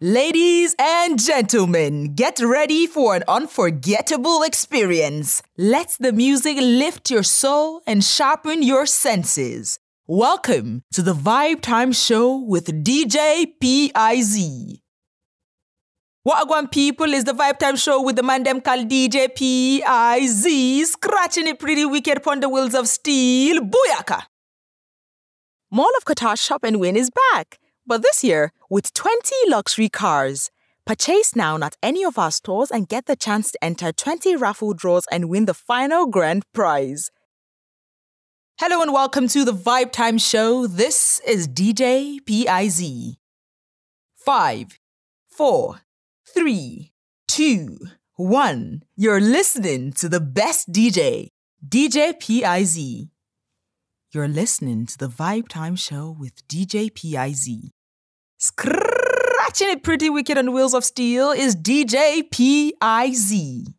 Ladies and gentlemen, get ready for an unforgettable experience. Let the music lift your soul and sharpen your senses. Welcome to the Vibe Time Show with DJ PIZ. Wagwan people, is the Vibe Time Show with the man them called DJ PIZ, scratching it pretty wicked upon the wheels of steel. Booyaka! Mall of Qatar Shop and Win is back, but this year with 20 luxury cars. Purchase now at any of our stores and get the chance to enter 20 raffle draws and win the final grand prize. Hello and welcome to the Vibe Time Show. This is DJ PIZ. 5, 4, 3, 2, 1. You're listening to the best DJ, DJ PIZ. You're listening to the Vibe Time Show with DJ PIZ. Scratching it pretty wicked on wheels of steel is DJ PIZ.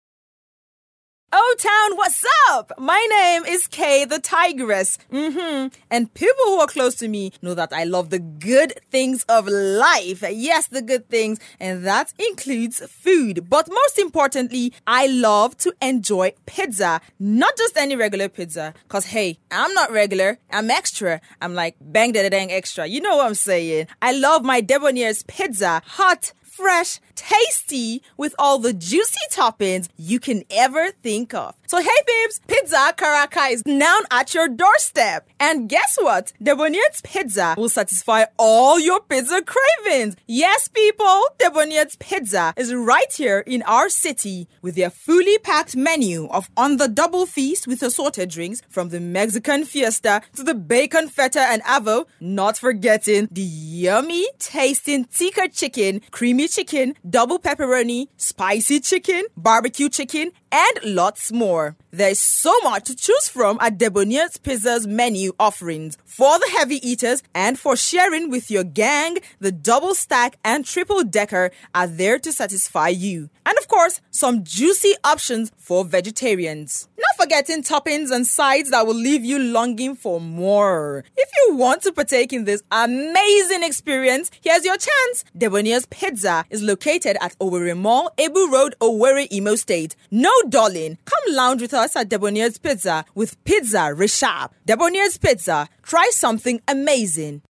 O-Town, what's up? My name is Kay the Tigress. And people who are close to me know that I love the good things of life. Yes, the good things. And that includes food. But most importantly, I love to enjoy pizza. Not just any regular pizza. Because, hey, I'm not regular. I'm extra. I'm like bang-da-da-dang extra. You know what I'm saying? I love my Debonair's pizza. Hot, fresh, tasty, with all the juicy toppings you can ever think of. So hey babes, Pizza Caracas is now at your doorstep. And guess what? Debonair's Pizza will satisfy all your pizza cravings. Yes people, Debonair's Pizza is right here in our city with their fully packed menu of on the double feast with assorted drinks from the Mexican Fiesta to the bacon feta and avo, not forgetting the yummy tasting tikka chicken, creamy chicken, double pepperoni, spicy chicken, barbecue chicken, and lots more. There's so much to choose from at Debonair's Pizza's menu offerings. For the heavy eaters and for sharing with your gang, the double stack and triple decker are there to satisfy you. And of course, some juicy options for vegetarians. Not forgetting toppings and sides that will leave you longing for more. If you want to partake in this amazing experience, here's your chance. Debonair's Pizza is located at Owerri Mall, Ebu Road, Owerri, Imo State. No darling, come lounge with us at Debonair's Pizza with Pizza Reshap. Debonair's Pizza, try something amazing.